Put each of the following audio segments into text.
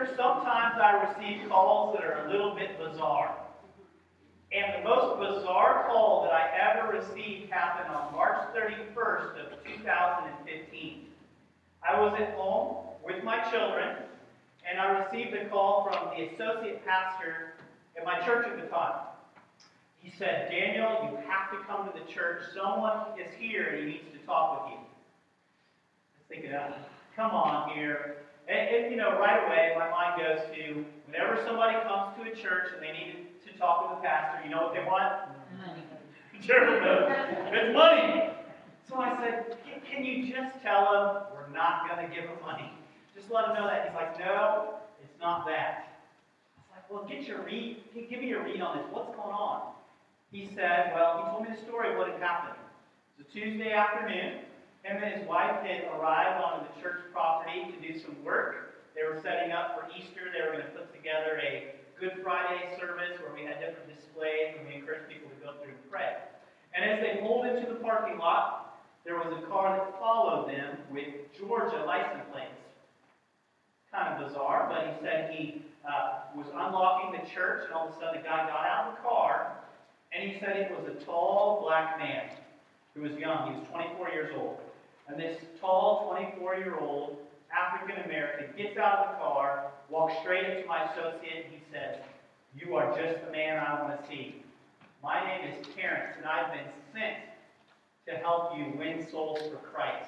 church, sometimes I receive calls that are a little bit bizarre. And the most bizarre call that I ever received happened on March 31st of 2015. I was at home with my children, and I received a call from the associate pastor at my church at the time. He said, "Daniel, you have to come to the church. Someone is here and he needs to talk with you." I was thinking, come on here. And right away, my mind goes to, whenever somebody comes to a church and they need to talk with the pastor, you know what they want? Money. Gerald knows. It's money. So I said, can you just tell him we're not going to give him money? Just let him know that. He's like, no, it's not that. I was like, well, give me your read on this. What's going on? He said, he told me the story of what had happened. It was a Tuesday afternoon. Him and his wife had arrived onto the church property to do some work. They were setting up for Easter. They were going to put together a Good Friday service where we had different displays and we encouraged people to go through and pray. And as they pulled into the parking lot, there was a car that followed them with Georgia license plates. Kind of bizarre, but he said he was unlocking the church, and all of a sudden the guy got out of the car, and he said it was a tall black man who was young. He was 24 years old. And this tall 24-year-old African-American gets out of the car, walks straight up to my associate, and he says, "You are just the man I want to see. My name is Terrence, and I've been sent to help you win souls for Christ."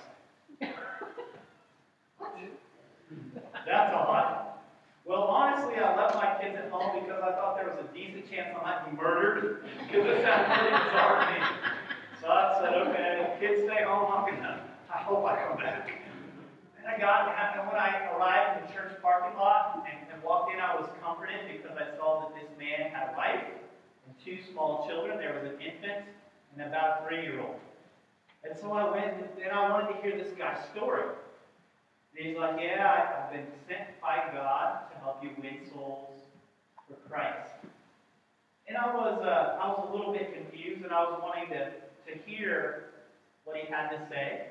That's odd. Well, honestly, I left my kids at home because I thought there was a decent chance I might be murdered, because this sounded pretty bizarre to me. So I said, okay, kids stay home, I hope I come back. And when I arrived in the church parking lot and walked in, I was comforted because I saw that this man had a wife and two small children. There was an infant and about a 3-year-old. And so I went, and I wanted to hear this guy's story. And he's like, I've been sent by God to help you win souls for Christ. And I was a little bit confused, and I was wanting to hear what he had to say.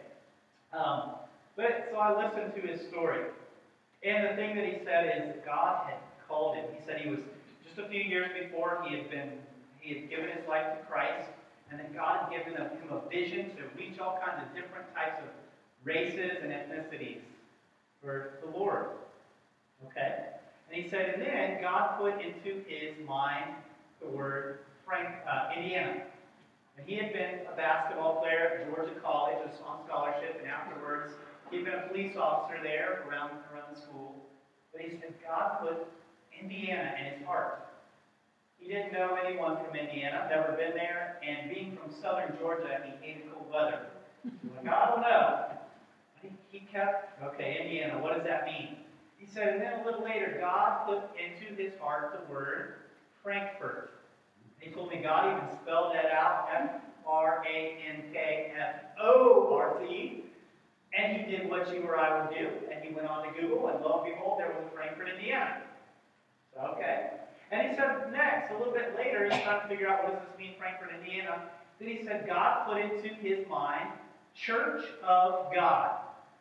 So I listened to his story. And the thing that he said is that God had called him. He said he was, just a few years before, he had given his life to Christ, and then God had given him a vision to reach all kinds of different types of races and ethnicities for the Lord. Okay? And he said, and then God put into his mind the word Indiana. And he had been a basketball player at Georgia College, just on scholarship, and afterwards he'd been a police officer there around the school. But he said God put Indiana in his heart. He didn't know anyone from Indiana, never been there, and being from southern Georgia, he hated cold weather. Like, I don't know. He kept, Indiana, what does that mean? He said, and then a little later, God put into his heart the word Frankfurt. He told me God even spelled that out, Frankfort, and he did what you or I would do, and he went on to Google, and lo and behold, there was a Frankfort, Indiana. So, okay. And he said next, a little bit later, he's trying to figure out what does this mean, Frankfort, Indiana. Then he said God put into his mind, Church of God.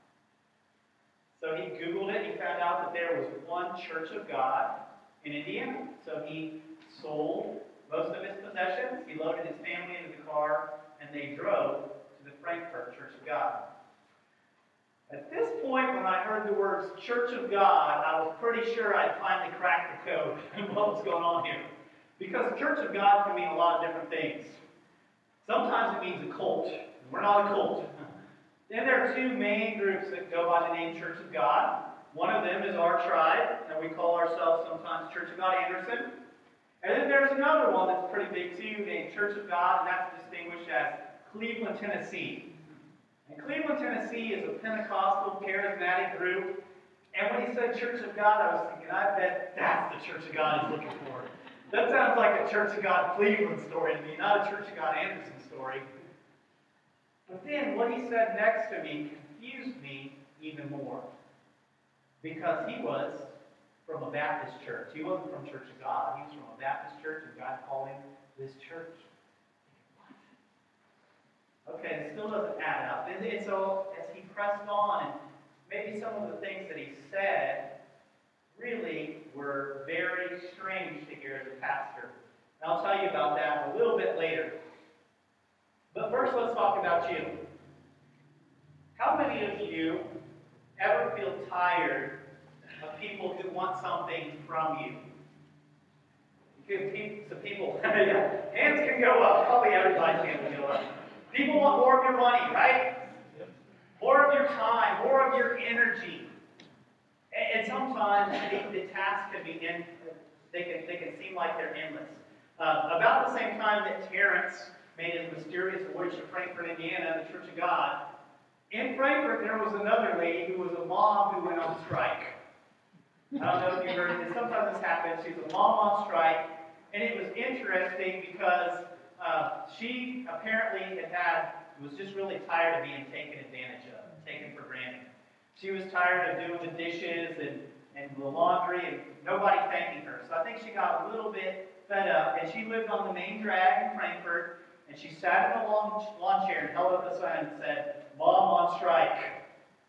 So he Googled it, he found out that there was one Church of God in Indiana. So he sold most of his possessions, he loaded his family into the car, and they drove to the Frankfurt Church of God. At this point, when I heard the words Church of God, I was pretty sure I'd finally cracked the code and what was going on here. Because Church of God can mean a lot of different things. Sometimes it means a cult. We're not a cult. Then there are two main groups that go by the name Church of God. One of them is our tribe, and we call ourselves sometimes Church of God Anderson. And then there's another one that's pretty big too, named Church of God, and that's distinguished as Cleveland, Tennessee. And Cleveland, Tennessee is a Pentecostal, charismatic group. And when he said Church of God, I was thinking, I bet that's the Church of God he's looking for. That sounds like a Church of God Cleveland story to me, not a Church of God Anderson story. But then what he said next to me confused me even more. Because he was from a Baptist church. He wasn't from Church of God. He was from a Baptist church, and God called him this church. What? Okay, it still doesn't add up. And so as he pressed on, and maybe some of the things that he said really strange to hear as a pastor. And I'll tell you about that a little bit later. But first, let's talk about you. How many of you ever feel tired of people who want something from you? Some people, yeah, hands can go up. Probably everybody's hands can go up. People want more of your money, right? More of your time, more of your energy. And sometimes the tasks can be they can seem like they're endless. About the same time that Terrence made his mysterious voyage to Frankfort, Indiana, the Church of God, in Frankfort there was another lady who was a mom who went on strike. I don't know if you heard this. Sometimes this happens. She's a mom on strike. And it was interesting because she apparently was just really tired of being taken advantage of, taken for granted. She was tired of doing the dishes and the laundry and nobody thanking her. So I think she got a little bit fed up, and she lived on the main drag in Frankfurt, and she sat in a lawn chair and held up a sign and said, "Mom on strike."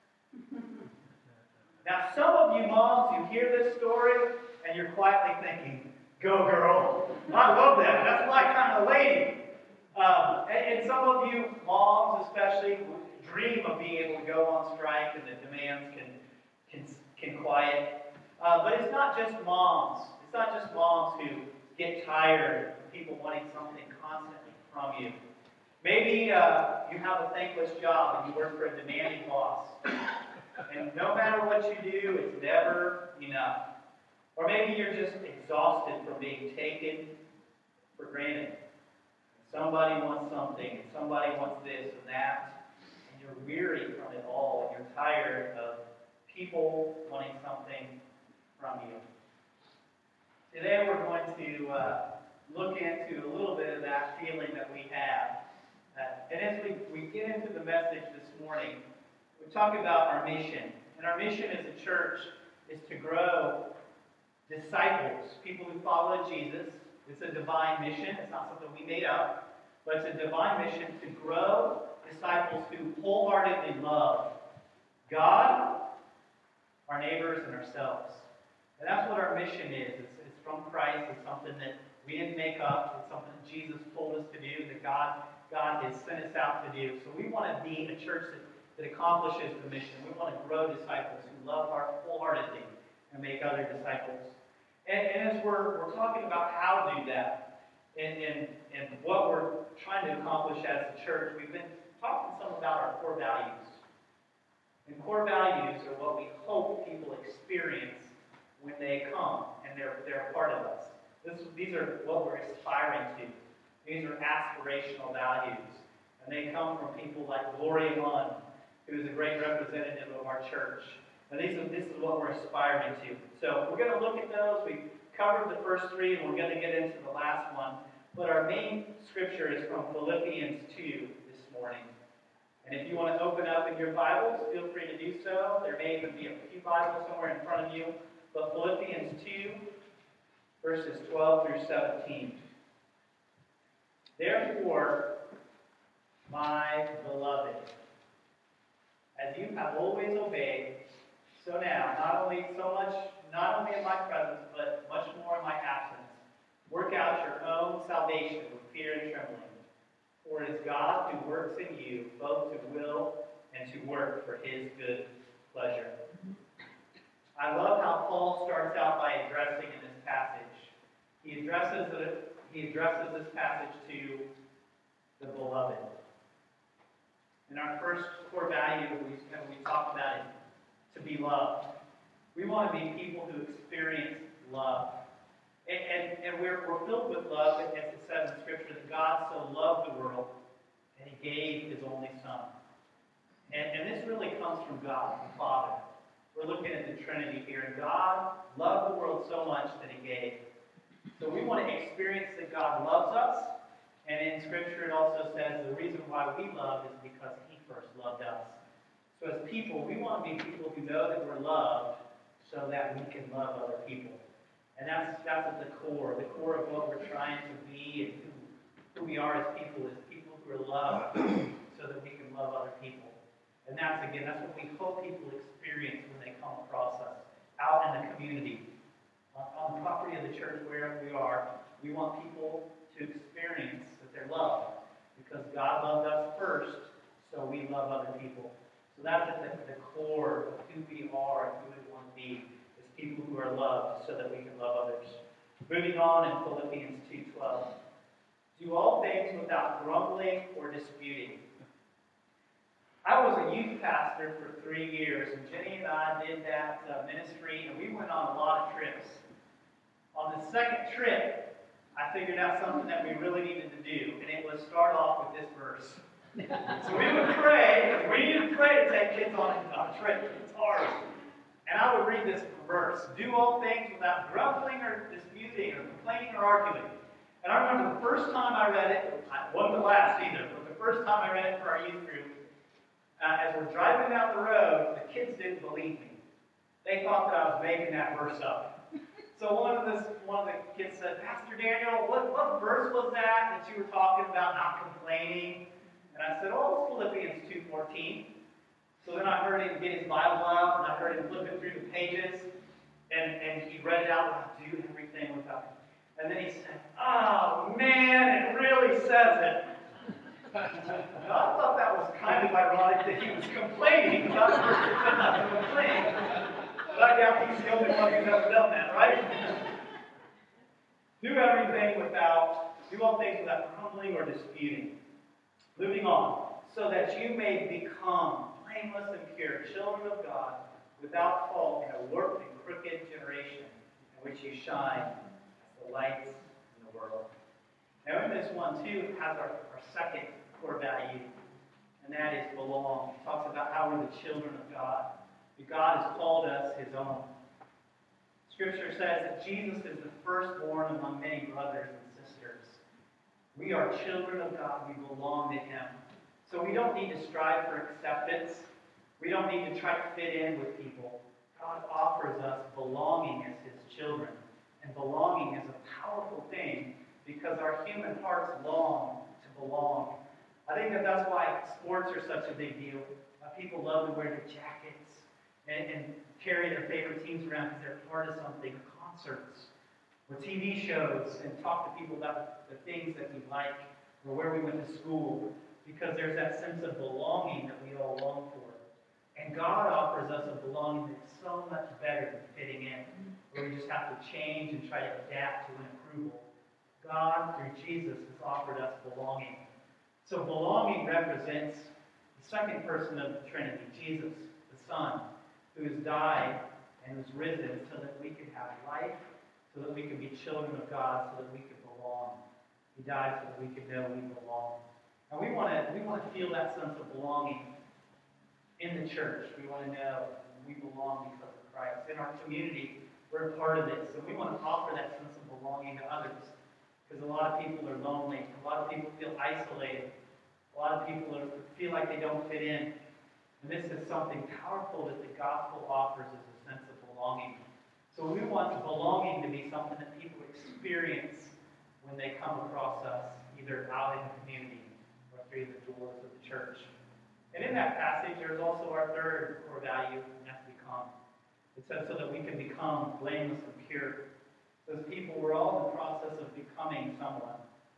Now, some of you moms, you hear this story, and you're quietly thinking, "Go, girl." I love that. That's my kind of lady. And some of you moms especially dream of being able to go on strike and the demands can quiet. But it's not just moms. It's not just moms who get tired of people wanting something constantly from you. Maybe you have a thankless job and you work for a demanding boss. And no matter what you do, it's never enough. Or maybe you're just exhausted from being taken for granted. Somebody wants something, and somebody wants this and that, and you're weary from it all, and you're tired of people wanting something from you. Today we're going to look into a little bit of that feeling that we have. And as we get into the message this morning, we talk about our mission. And our mission as a church is to grow disciples, people who follow Jesus. It's a divine mission. It's not something we made up, but it's a divine mission to grow disciples who wholeheartedly love God, our neighbors, and ourselves. And that's what our mission is. It's from Christ. It's something that we didn't make up. It's something that Jesus told us to do, that God has sent us out to do. So we want to be a church that accomplishes the mission. We want to grow disciples who love wholeheartedly and make other disciples. And as we're talking about how to do that, and what we're trying to accomplish as a church, we've been talking some about our core values. And core values are what we hope people experience when they come and they're a part of us. These are what we're aspiring to. These are aspirational values. And they come from people like Gloria Munn, who is a great representative of our church. And this is what we're aspiring to. So we're going to look at those. We covered the first three, and we're going to get into the last one. But our main scripture is from Philippians 2 this morning. And if you want to open up in your Bibles, feel free to do so. There may even be a few Bibles somewhere in front of you. But Philippians 2, verses 12 through 17. Therefore, my beloved, as you have always obeyed, so now, not only in my presence, but much more in my absence, work out your own salvation with fear and trembling. For it is God who works in you, both to will and to work for his good pleasure. I love how Paul starts out by addressing in this passage. He addresses this passage to the beloved. And our first core value we talked about is to be loved. We want to be people who experience love. And we're filled with love, as it says in Scripture, that God so loved the world that he gave his only Son. And this really comes from God, the Father. We're looking at the Trinity here. And God loved the world so much that he gave. So we want to experience that God loves us. And in Scripture it also says the reason why we love is because he first loved us. So as people, we want to be people who know that we're loved so that we can love other people. And that's at the core. The core of what we're trying to be and who we are as people is people who are loved so that we can love other people. And that's what we hope people experience when they come across us out in the community, on the property of into the church wherever we are, we want people to experience that they're loved. Because God loved us first, so we love other people. So that's at the core of who we are and who we want to be, is people who are loved so that we can love others. Moving on in Philippians 2:12. Do all things without grumbling or disputing. I was a youth pastor for 3 years, and Jenny and I did that ministry, and we went on a lot of trips. On the second trip, I figured out something that we really needed to do, and it was start off with this verse. So we would pray. We needed to pray to take kids on a trip. It's hard. And I would read this verse. Do all things without grumbling or disputing or complaining or arguing. And I remember the first time I read it, it wasn't the last either, but the first time I read it for our youth group, as we're driving down the road, the kids didn't believe me. They thought that I was making that verse up. So one of the kids said, Pastor Daniel, what verse was that you were talking about not complaining? And I said, oh, it's Philippians 2:14. So then I heard him get his Bible out, and I heard him flipping through the pages, and he read it out loud, do everything without. And then he said, oh, man, it really says it. Now, I thought that was kind of ironic that he was complaining about the verse that said not to complain. But I doubt he's the only one who's ever done that, right? Do all things without grumbling or disputing. Moving on, so that you may become blameless and pure, children of God, without fault in a warped and crooked generation, in which you shine as the lights in the world. Now in this one, too, it has our second core value, and that is belong. It talks about how we're the children of God. That God has called us his own. Scripture says that Jesus is the firstborn among many brothers and sisters. We are children of God. We belong to him. So we don't need to strive for acceptance. We don't need to try to fit in with people. God offers us belonging as his children. And belonging is a powerful thing because our human hearts long to belong. I think that's why sports are such a big deal. People love to wear their jackets and carry their favorite teams around because they're part of something, concerts, or TV shows, and talk to people about the things that we like or where we went to school, because there's that sense of belonging that we all long for. And God offers us a belonging that's so much better than fitting in, where we just have to change and try to adapt to an approval. God, through Jesus, has offered us belonging. So belonging represents the second person of the Trinity, Jesus, the Son, who has died and was risen so that we could have life, so that we could be children of God, so that we could belong. He died so that we could know we belong. And we want to feel that sense of belonging in the church. We want to know we belong because of Christ. In our community, we're a part of this, and we want to offer that sense of belonging to others. Because a lot of people are lonely. A lot of people feel isolated. A lot of people feel like they don't fit in. And this is something powerful that the gospel offers as a sense of belonging. So we want belonging to be something that people experience when they come across us, either out in the community or through the doors of the church. And in that passage, there's also our third core value, and that's become. It says so that we can become blameless and pure. Those people were all in the process of becoming someone.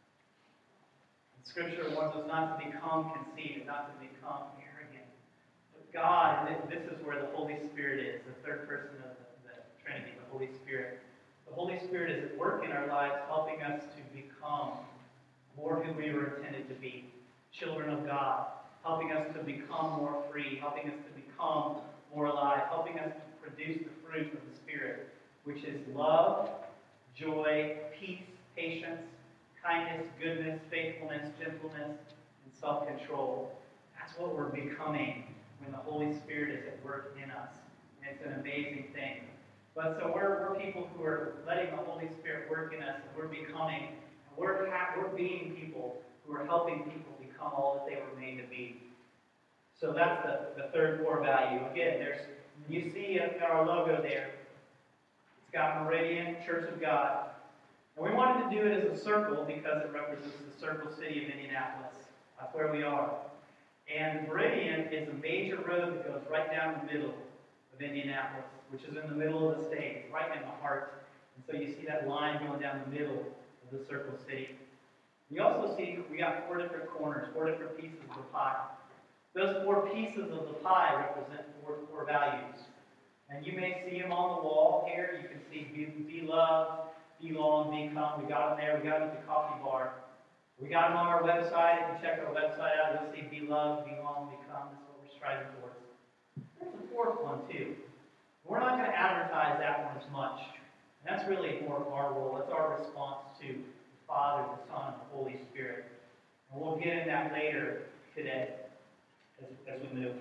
And Scripture wants us not to become conceited, not to become arrogant. But God, and this is where the Holy Spirit is, the third person of the Trinity, the Holy Spirit. The Holy Spirit is at work in our lives, helping us to become more who we were intended to be, children of God, helping us to become more free, helping us to become more alive, helping us to produce the fruit of the Spirit, which is love, joy, peace, patience, kindness, goodness, faithfulness, gentleness, and self-control. That's what we're becoming when the Holy Spirit is at work in us. And it's an amazing thing. But so we're people who are letting the Holy Spirit work in us, and we're becoming, and we're being people who are helping people become all that they were made to be. So that's the third core value. Again, you see our logo there. It's got Meridian, Church of God. And we wanted to do it as a circle because it represents the circle city of Indianapolis. That's where we are. And Meridian is a major road that goes right down the middle of Indianapolis, which is in the middle of the state, right in the heart. And so you see that line going down the middle of the circle city. We also see we got 4 different corners, 4 different pieces of the pie. Those 4 pieces of the pie represent four values. And you may see them on the wall here. You can see be loved, belong, become. We got them there. We got them at the coffee bar. We got them on our website. If you check our website out, you'll see be loved, belong, become. That's what we're striving towards. There's a 4th one, too. We're not going to advertise that one as much. And that's really more of our role. That's our response to the Father, the Son, and the Holy Spirit. And we'll get in that later today as we move.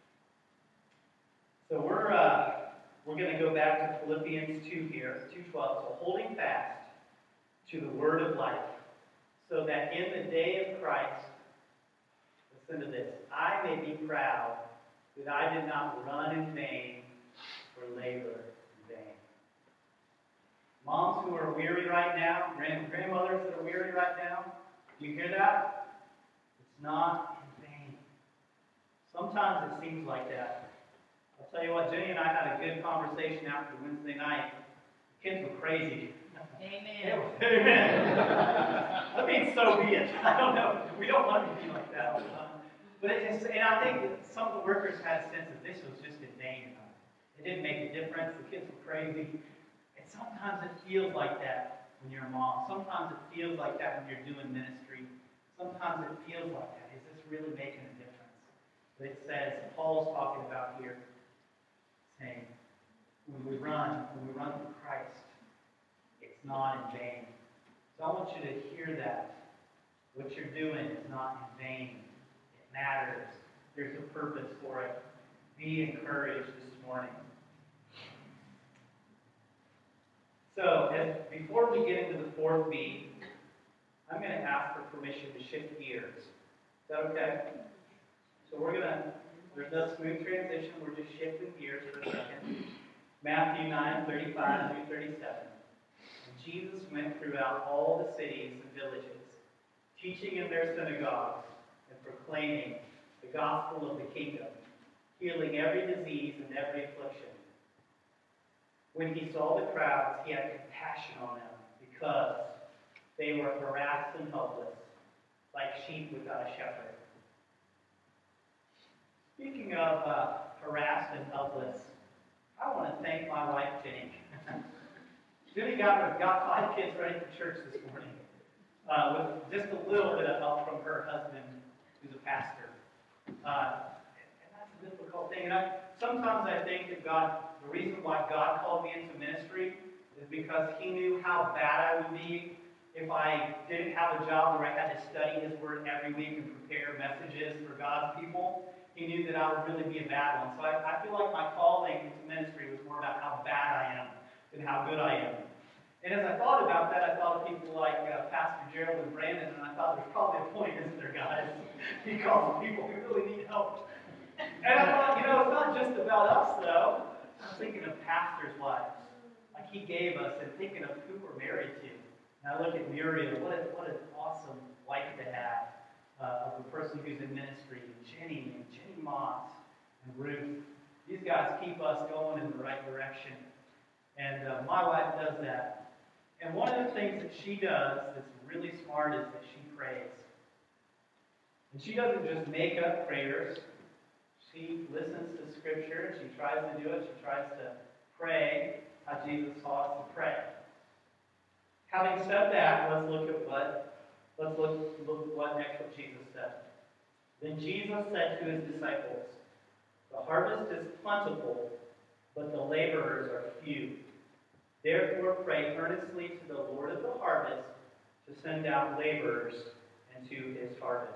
So we're going to go back to Philippians 2 here, 2:12. So holding fast to the word of life, so that in the day of Christ, listen to this, I may be proud that I did not run in vain or labor in vain. Moms who are weary right now, grandmothers that are weary right now, do you hear that? It's not in vain. Sometimes it seems like that. I'll tell you what, Jenny and I had a good conversation after Wednesday night. The kids were crazy. Amen. Amen. I mean, so be it. I don't know. We don't want to be like that all the time. But and I think that some of the workers had a sense that this was just in vain. It didn't make a difference. The kids were crazy. And sometimes it feels like that when you're a mom. Sometimes it feels like that when you're doing ministry. Sometimes it feels like that. Is this really making a difference? But it says, Paul's talking about here, saying, when we run to Christ, it's not in vain. So I want you to hear that. What you're doing is not in vain. It matters. There's a purpose for it. Be encouraged this morning. So, before we get into the 4th B, I'm going to ask for permission to shift gears. Is that okay? So there's no smooth transition. We're just shifting gears for a second. Matthew 9:35 through 37. And Jesus went throughout all the cities and villages, teaching in their synagogues and proclaiming the gospel of the kingdom, healing every disease and every affliction. When he saw the crowds, he had compassion on them because they were harassed and helpless, like sheep without a shepherd. Speaking of harassed and helpless, I want to thank my wife, Jenny. Jenny got 5 kids ready for church this morning with just a little bit of help from her husband, who's a pastor. And that's a difficult thing. And sometimes I think that the reason why God called me into ministry is because he knew how bad I would be if I didn't have a job where I had to study his word every week and prepare messages for God's people. He knew that I would really be a bad one. So I feel like my calling into ministry was more about how bad I am than how good I am. And as I thought about that, I thought of people like Pastor Gerald and Brandon, and I thought there's probably a point, isn't there, guys? He calls people who really need help. And I thought, it's not just about us, though. I'm thinking of pastors' wives, like he gave us, and thinking of who we're married to. And I look at Muriel, what an awesome wife to have, of the person who's in ministry, and Jenny Moss, and Ruth. These guys keep us going in the right direction. And my wife does that. And one of the things that she does that's really smart is that she prays. And she doesn't just make up prayers. She listens to Scripture, and she tries to do it. She tries to pray how Jesus taught us to pray. Having said that, let's look what next what Jesus said. Then Jesus said to his disciples, "The harvest is plentiful, but the laborers are few. Therefore pray earnestly to the Lord of the harvest to send out laborers into his harvest."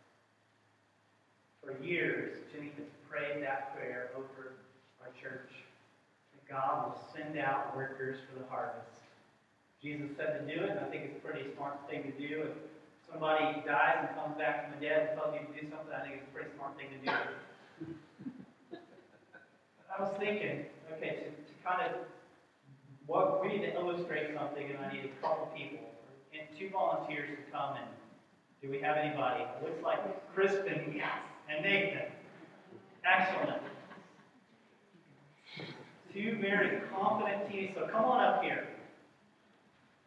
For years, Jenny has prayed that prayer over our church, that God will send out workers for the harvest. Jesus said to do it, and I think it's a pretty smart thing to do. If somebody dies and comes back from the dead and tells you to do something, I think it's a pretty smart thing to do. I was thinking, okay, to kind of, we need to illustrate something, and I need a couple people, and 2 volunteers to come in. Do we have anybody? It looks like Kristen, yes, and Nathan. Excellent. 2 very confident teens, so come on up here.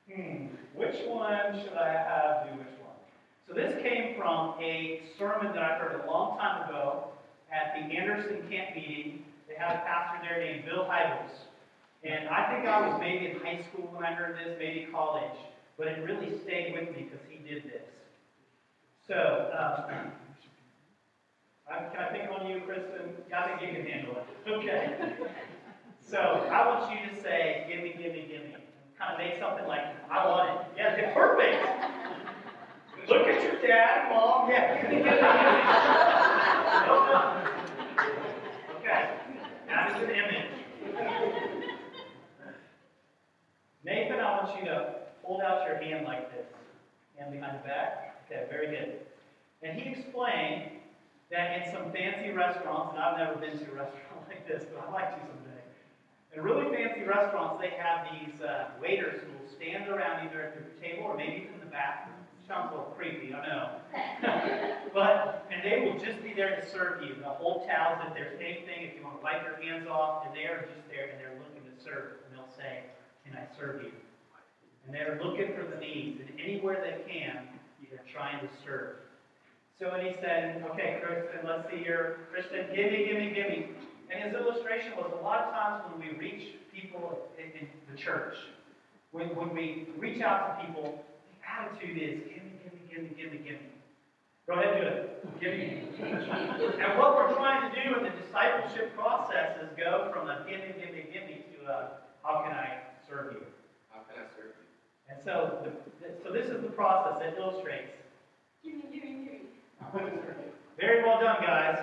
Which one should I have do which one? So this came from a sermon that I heard a long time ago at the Anderson Camp meeting. They had a pastor there named Bill Hybels. And I think I was maybe in high school when I heard this, maybe college. But it really stayed with me because he did this. So, can I pick on you, Kristen? I think you can handle it. Okay. So, I want you to say, gimme, gimme, gimme. Kind of make something like, I want it. Yeah, it's perfect. Look at your dad, mom. Yeah, gimme, gimme, gimme. Okay. That is an image. Nathan, I want you to hold out your hand like this. Hand behind the back. Okay, very good. And he explained that in some fancy restaurants, and I've never been to a restaurant like this, but I'd like to someday. In really fancy restaurants, they have these waiters who will stand around either at their table or maybe even in the back. Sounds a little creepy, I know. And they will just be there to serve you. They'll hold towels if there's anything, if you want to wipe your hands off, and they are just there and they're looking to serve. And they'll say, can I serve you? And they're looking for the needs, and anywhere they can, they're trying to serve. So when he said, okay, Kristen, let's see here. Kristen, gimme, gimme, gimme. And his illustration was a lot of times when we reach people in the church, when we reach out to people, the attitude is, gimme, gimme, gimme, gimme, gimme. Go ahead and do it. Gimme. And what we're trying to do in the discipleship process is go from a gimme, gimme, gimme to a how can I serve you? How can I serve you? And so, this is the process that illustrates. Gimme, gimme, gimme. Very well done, guys.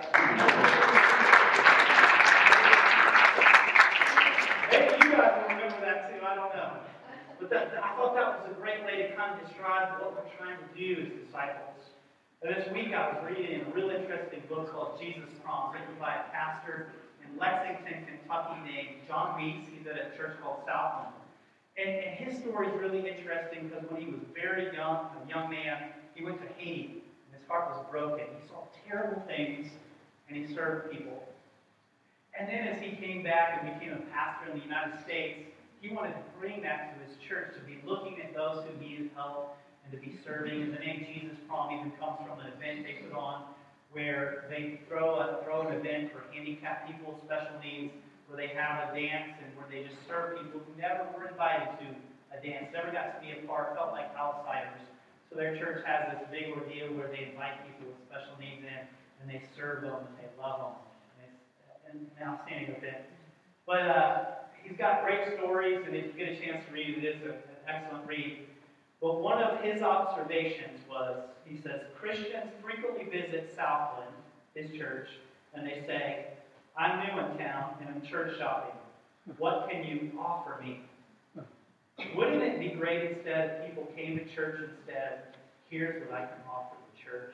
Maybe you guys will remember that too, I don't know. But I thought that was a great way to kind of describe what we're trying to do as disciples. And this week I was reading a really interesting book called Jesus Promise, written by a pastor in Lexington, Kentucky named John Weiss. He's at a church called Southland. And his story is really interesting because when he was very young, a young man, he went to Haiti. His heart was broken. He saw terrible things, and he served people. And then as he came back and became a pastor in the United States, he wanted to bring that to his church, to be looking at those who needed help and to be serving. And the name Jesus Prom even comes from an event they put on where they throw an event for handicapped people, special needs, where they have a dance and where they just serve people who never were invited to a dance, never got to be a part, felt like outsiders. So their church has this big ordeal where they invite people with special needs in, and they serve them, and they love them. And it's an outstanding event. But he's got great stories, and if you get a chance to read it, it's an excellent read. But one of his observations was, he says, Christians frequently visit Southland, his church, and they say, I'm new in town, and I'm church shopping. What can you offer me? Wouldn't it be great instead if people came to church instead? Here's what I can offer the church.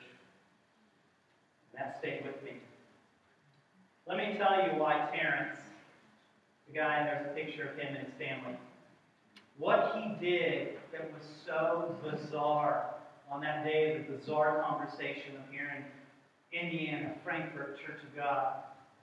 And that stayed with me. Let me tell you why Terrence, the guy, there's a picture of him and his family, what he did that was so bizarre on that day of the bizarre conversation of here in Indiana, Frankfurt, Church of God.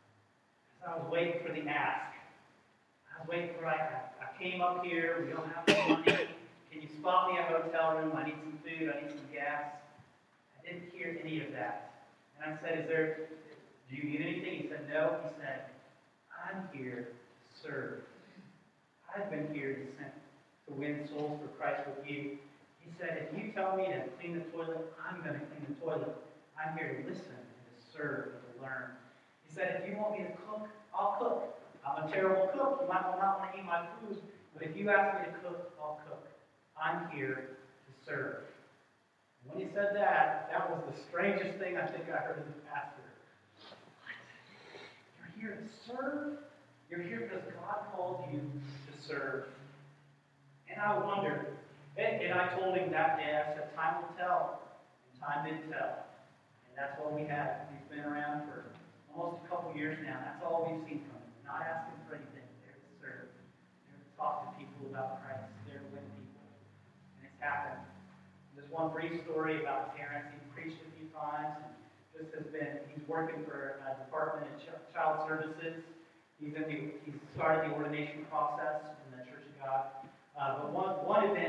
I was waiting for the ask. I was waiting for I came up here, we don't have any money. Can you spot me a hotel room? I need some food, I need some gas. I didn't hear any of that. And I said, do you need anything? He said, no. He said, I'm here to serve. I've been here to win souls for Christ with you. He said, if you tell me to clean the toilet, I'm going to clean the toilet. I'm here to listen and to serve and to learn. He said, if you want me to cook, I'll cook. I'm a terrible cook. You might not want to eat my food. But if you ask me to cook, I'll cook. I'm here to serve. And when he said that, that was the strangest thing I think I heard as a pastor. What? You're here to serve? You're here because God called you to serve. And I wondered, and I told him that day, I said, time will tell. And time did tell. And that's what we had. He's been around for almost a couple years now. That's all we've seen from him. Not asking for anything. There to serve. There to talk to people about Christ. There to win people. And it's happened. There's one brief story about Terrence. He's preached a few times. And just has been, he's working for a department of child services. He's started the ordination process in the Church of God. But one event, and I was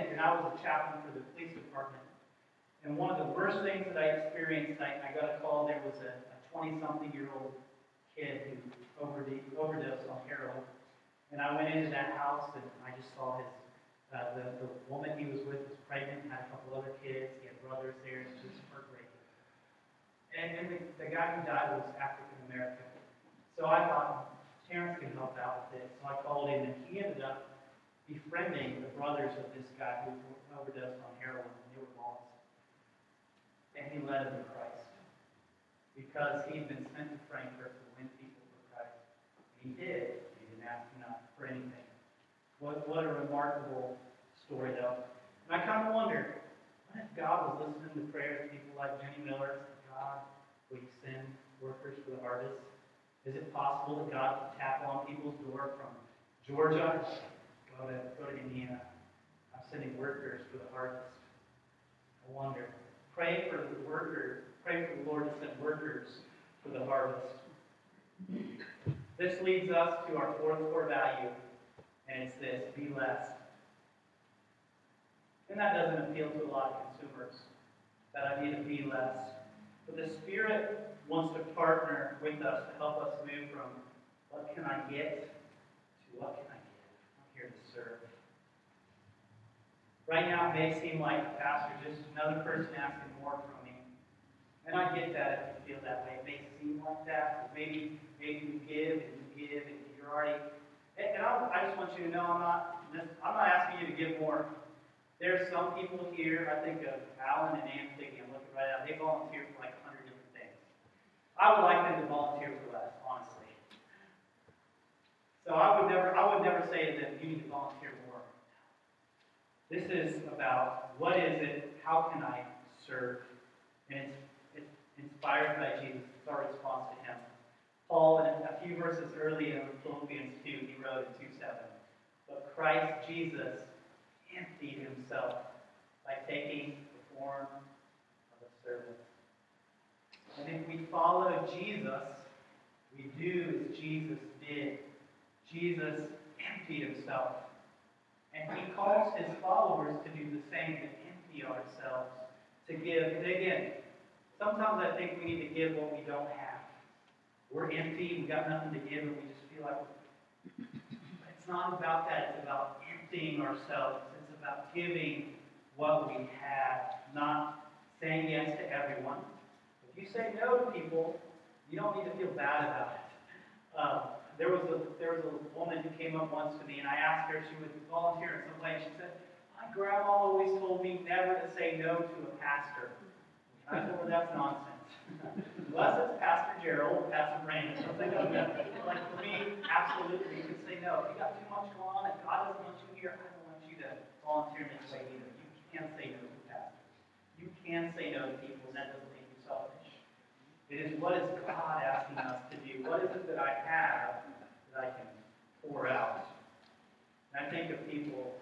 was a chaplain for the police department. And one of the worst things that I experienced, I got a call. There was a 20-something-year-old kid who overdosed on heroin. And I went into that house, and I just saw the woman he was with was pregnant, had a couple other kids. He had brothers there, and it was just heartbreaking. And the guy who died was African American. So I thought, Terrence can help out with this. So I called him, and he ended up befriending the brothers of this guy who overdosed on heroin, and they were lost. And he led them to Christ. Because he'd been sent to Frankfurt to win people for Christ. And he did. He didn't ask him for anything. What a remarkable story, though. And I kind of wonder, what if God was listening to prayers of people like Jenny Miller? God, will you send workers for the harvest? Is it possible that God could tap on people's door from Georgia? Go to Indiana. I'm sending workers for the harvest. I wonder. Pray for the workers. Pray for the Lord to send workers for the harvest. This leads us to our fourth core value, and it's this: be less. And that doesn't appeal to a lot of consumers, that idea to be less. But the Spirit wants to partner with us to help us move from what can I get to what can I give. I'm here to serve. Right now it may seem like, Pastor, just another person asking more from me. And I get that if you feel that way. It may seem like that. But maybe you give and you're already. And I just want you to know I'm not asking you to give more. There's some people here, I think of Alan and Anthony, I'm looking right out, they volunteer for like 100 different things. I would like them to volunteer for less, honestly. So I would never say to them, you need to volunteer more. This is about what is it, how can I serve? And it's inspired by Jesus. It's our response to him. Paul, in a few verses earlier in Philippians 2, he wrote in 2:7, but Christ Jesus emptied himself by taking the form of a servant. And if we follow Jesus, we do as Jesus did. Jesus emptied himself. And he calls his followers to do the same, to empty ourselves, to give. And again, sometimes I think we need to give what we don't have. We're empty, we've got nothing to give, and we just feel like it's not about that. It's about emptying ourselves. It's about giving what we have, not saying yes to everyone. If you say no to people, you don't need to feel bad about it. There was a woman who came up once to me, and I asked her if she would volunteer in some way. She said, my grandma always told me never to say no to a pastor. I told her that's nonsense. Unless it's Pastor Gerald or Pastor Brandon, something like that. Like for me, absolutely, you can say no. If you got too much going on and God doesn't want you here, I don't want you to volunteer in this way either. You can't say no to pastors. You can say no to people, and that doesn't make you selfish. It is, what is God asking us to do? What is it that I have that I can pour out? And I think of people,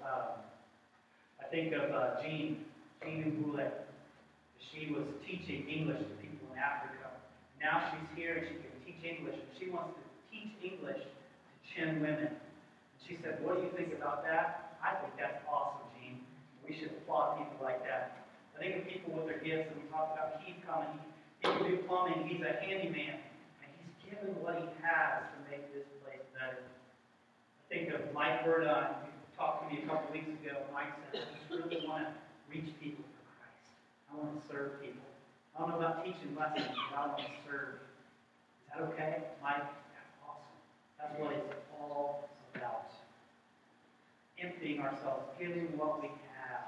I think of Jean Mbule. She was teaching English to people in Africa. Now she's here and she can teach English. And she wants to teach English to Chin women. And she said, what do you think about that? I think that's awesome, Jean. We should applaud people like that. I think of people with their gifts, and we talked about Keith coming. He can do plumbing. He's a handyman. And he's given what he has to make this place better. I think of Mike Verdun, who talked to me a couple weeks ago. Mike said, I just really want to reach people for Christ. I want to serve people. I don't know about teaching lessons, but I want to serve. Is that okay, Mike? That's awesome. That's what it's all about. Emptying ourselves, giving what we have.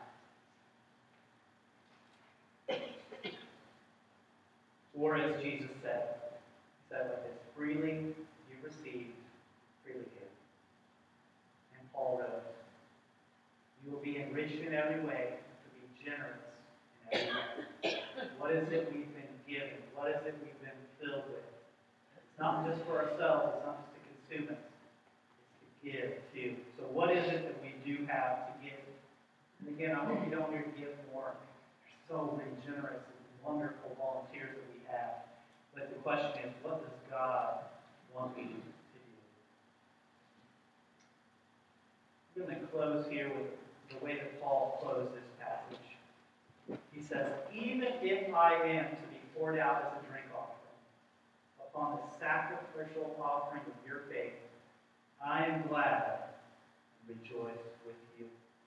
Or as Jesus said, he said like this, freely you receive, freely give. And Paul wrote, you will be enriched in every way to be generous in every way. What is it we've been given? What is it we've been filled with? It's not just for ourselves, it's not just to consume it. It's to give too. So what is it that we do have to give? And again, I hope you don't hear to give more. There's so many generous and wonderful volunteers that we have. But the question is, what does God want me to do? I'm going to close here with the way that Paul closed this passage. He says, even if I am to be poured out as a drink offering upon the sacrificial offering of your faith, I am glad and rejoice with you.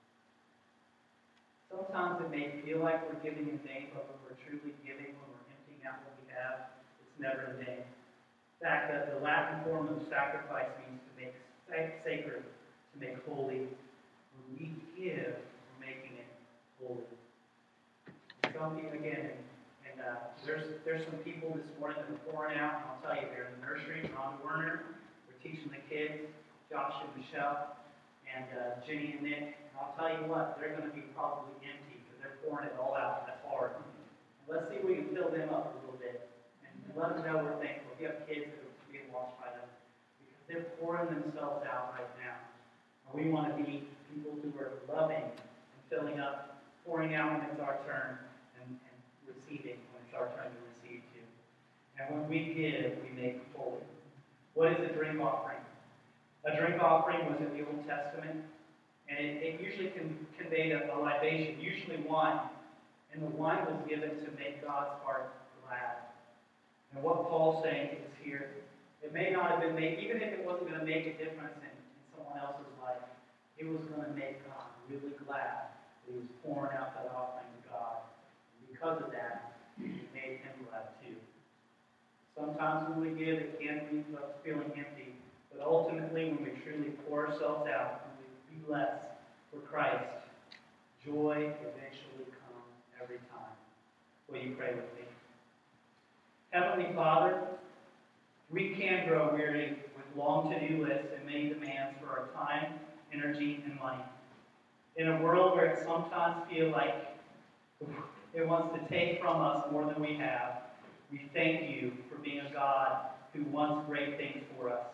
Sometimes it may feel like we're giving in vain, but when we're truly giving, when we're emptying out what we have, it's never in vain. In fact, the Latin form of sacrifice means to make sacred, to make holy. When we give, we're making it holy. Some people, again, and there's some people this morning that are pouring out, and I'll tell you, they're in the nursery, Rhonda Werner, we're teaching the kids, Josh and Michelle, and Jenny and Nick. And I'll tell you what, they're going to be probably empty because they're pouring it all out. That's hard. And let's see if we can fill them up a little bit and let them know we're thankful. If you have kids that are being watched by them, because they're pouring themselves out right now. And we want to be people who are loving and filling up, pouring out when it's our turn, and receiving when it's our turn to receive too. And when we give, we make holy. What is a drink offering? A drink offering was in the Old Testament, and it usually conveyed a libation, usually wine. And the wine was given to make God's heart glad. And what Paul's saying is here, it may not have been made, even if it wasn't going to make a difference in someone else's life, it was going to make God really glad that he was pouring out that offering to God. And because of that, it made him glad too. Sometimes when we give, it can leave us feeling empty. But ultimately, when we truly pour ourselves out and we be blessed for Christ, joy eventually comes every time. Will you pray with me? Heavenly Father, we can grow weary with long to-do lists and many demands for our time, energy, and money. In a world where it sometimes feels like it wants to take from us more than we have, we thank you for being a God who wants great things for us.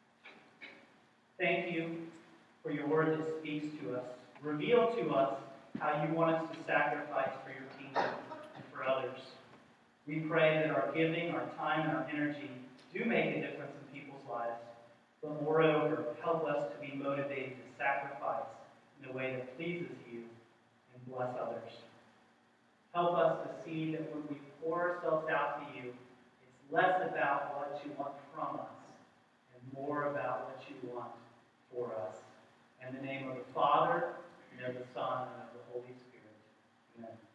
Thank you for your word that speaks to us. Reveal to us how you want us to sacrifice for your kingdom and for others. We pray that our giving, our time, and our energy do make a difference in people's lives. But moreover, help us to be motivated to sacrifice in a way that pleases you and bless others. Help us to see that when we pour ourselves out to you, it's less about what you want from us and more about what you want for us. In the name of the Father, and of the Son, and of the Holy Spirit. Amen.